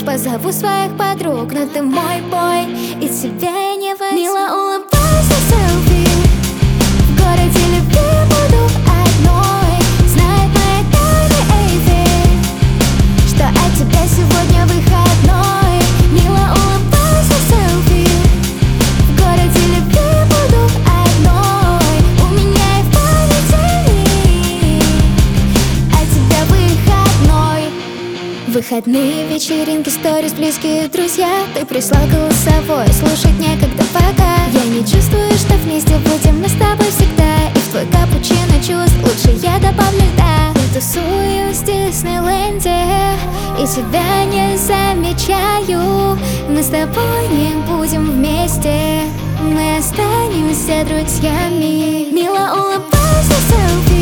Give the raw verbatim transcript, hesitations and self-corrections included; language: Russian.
позову своих подруг, но ты мой бой, и тебе не возьму. Мило улыбайся, селфи. В городе любви буду одной. Знает мои тайны Эйфель, что от тебя сегодня выходной. Мило улыбайся, селфи. В городе любви буду одной. У меня и в памяти миг, от тебя выходной. Выходные вечеринки, сторис, близкие друзья. Ты прислал голосовой, слушать некогда пока. Я не чувствую, что вместе будем мы с тобой всегда. И в твой капучино чувств лучше я добавлю льда. Я тусуюсь в Диснейленде и тебя не замечаю. Мы с тобой не будем вместе, мы останемся друзьями. Мило улыбайся, селфи.